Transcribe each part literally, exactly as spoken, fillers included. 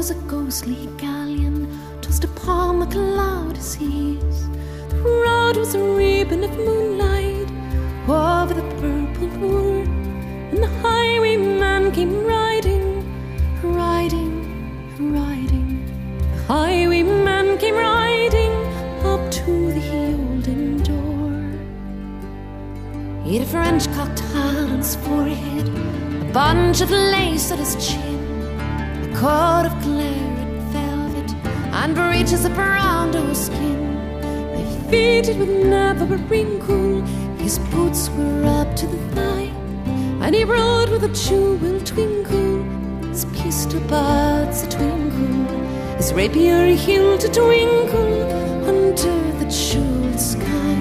was a ghostly galleon tossed upon the cloudy seas. The road was a ribbon of moonlight over the purple moor, and the highwayman came riding, riding, riding. The highwayman came riding up to the olden door. He had a French-cocked hat on his forehead, a bunch of lace at his chin, a coat of claret velvet, and breeches of brown doe skin. They fitted with never a wrinkle. His boots were up to the thigh, and he rode with a jewel twinkle, his pistol buds a twinkle, his rapier hilt a twinkle under the jeweled sky.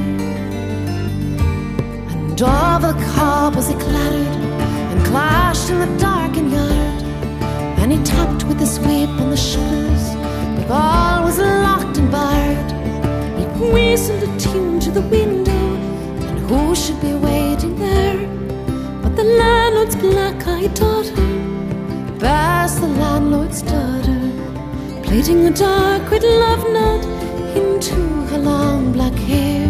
And over the cobbles he clattered and clashed in the darkened yard, and he tapped with his whip on the shutters, but all was locked and barred. He whistled a tune to the window, and who should be waiting there but the landlord's black-eyed daughter, Bess, the landlord's daughter, plaiting a dark red love knot into her long black hair.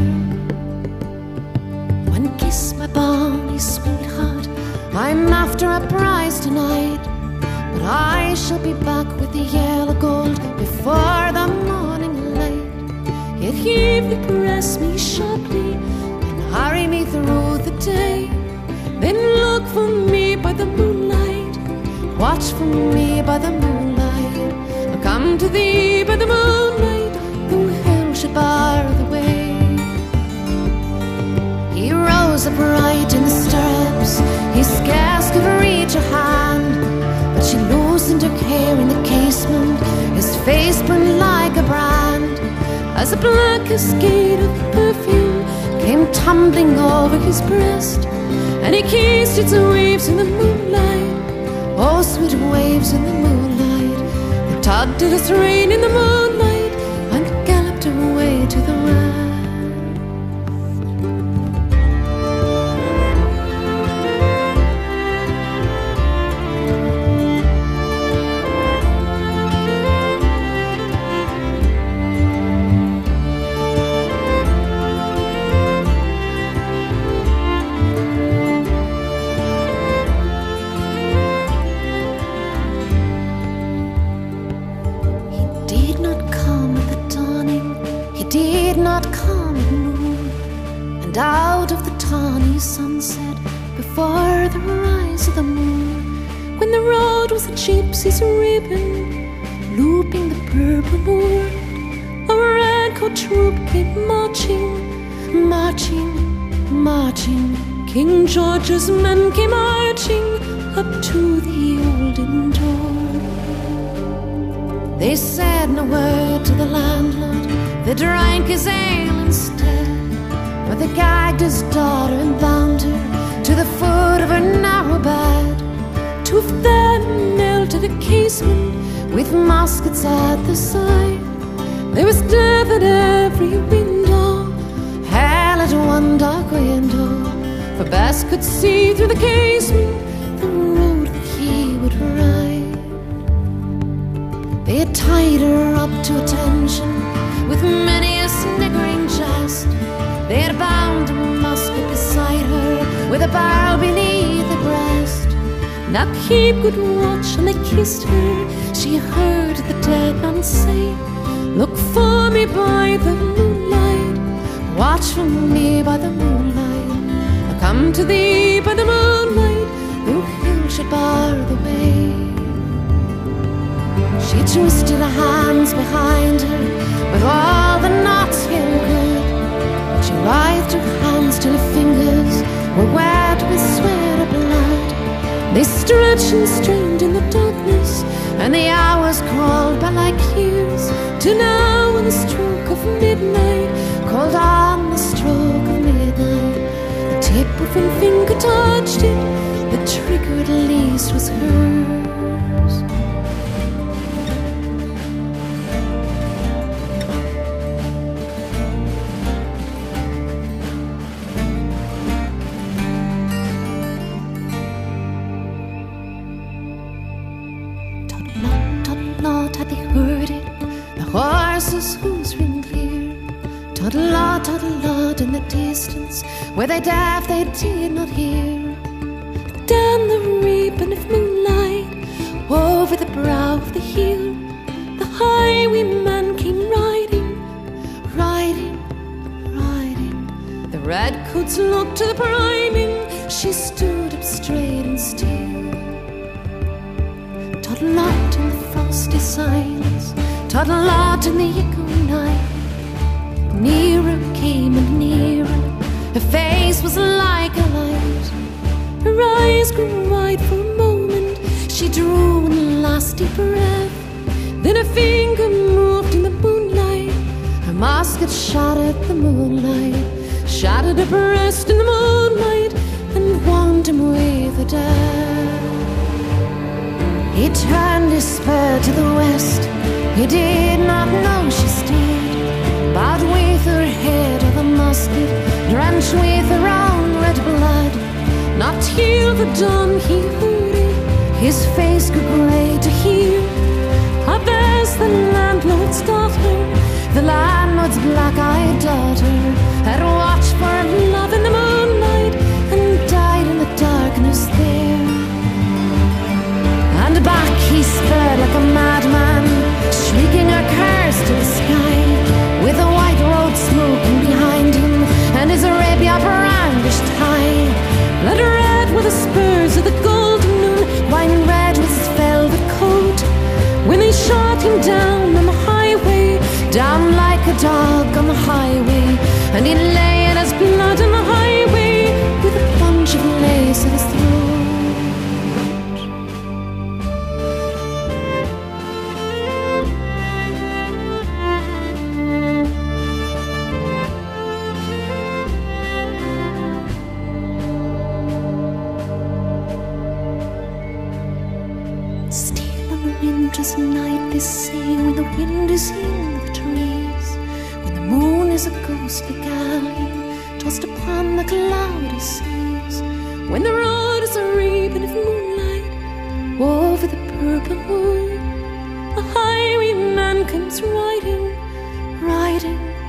One kiss, my bonny sweetheart, I'm after a prize tonight, but I shall be back with the yellow gold before the morning light. Yet he will press me sharply and hurry me through the day. Then look for me by the moonlight, watch for me by the moonlight. I'll come to thee by the moonlight, though hell should bar the way. He rose upright in the stirrups, he scarce could reach her hand, but she loosened her hair in the casement, his face burned like a brand, as the black cascade of perfume came tumbling over his breast, and he kissed its waves in the moonlight. Oh, sweet waves in the moonlight, that tugged at his rein in the moonlight and galloped away to the west. And out of the tawny sunset, before the rise of the moon, when the road was a gypsy's ribbon, looping the purple moor, a red-coat troop came marching, marching, marching. King George's men came marching up to the olden door. They said no word to the landlord, they drank his ale instead, but they gagged his daughter and bound her to the foot of her narrow bed. Two of them knelt at a casement with muskets at the side. There was death at every window, hell at one dark window, for Bess could see through the casement the road that he would ride. They had tied her up to attention with many a sniggering jest. They had bound a musket beside her with a barrel beneath the breast. Now keep good watch, and they kissed her. She heard the dead man say, look for me by the moonlight, watch for me by the moonlight. I'll come to thee by the moonlight, though hill should bar the way. She twisted her hands behind her, but all the knots held good. She writhed her hands till her fingers were wet with sweat or blood. They stretched and strained in the darkness, and the hours crawled by like years, till now on the stroke of midnight, called on the stroke of midnight, the tip of her finger touched it, the trigger at least was hers. Not Toddle-a, toddle-a in the distance, where they deaf they did not hear. Down the ribbon of moonlight, over the brow of the hill, the highwayman came riding, riding, riding. The redcoats looked to the priming, she stood up straight and still. Toddle-a in the frosty silence, toddle-a in the echoing night. Nearer came and nearer, her face was like a light. Her eyes grew wide for a moment, she drew one last deep breath. Then her finger moved in the moonlight, her musket shot at the moonlight, shattered her breast in the moonlight, and warmed him with a death. He turned his spur to the west, he did not know she stood, bowed with her head of the musket, drenched with her own red blood. Not till the dawn he heard it, his face grew grey to hear. Abess, the landlord's daughter, the landlord's black-eyed daughter, had watched for love in the moonlight and died in the darkness there. And back he sped like a madman, shrieking a curse to the sky, with the white road smoking behind him and his Arabia brandished high. Blood red were the spurs of the golden noon, wine red was his velvet coat, when they shot him down on the highway, down like a dog on the highway. And he lay in his blood on the highway, with a bunch of lace at his throat. Winter's night, they say, when the wind is in the trees, when the moon is a ghostly galleon tossed upon the cloudy seas, when the road is a ribbon of moonlight over the purple wood, a highwayman comes riding, riding,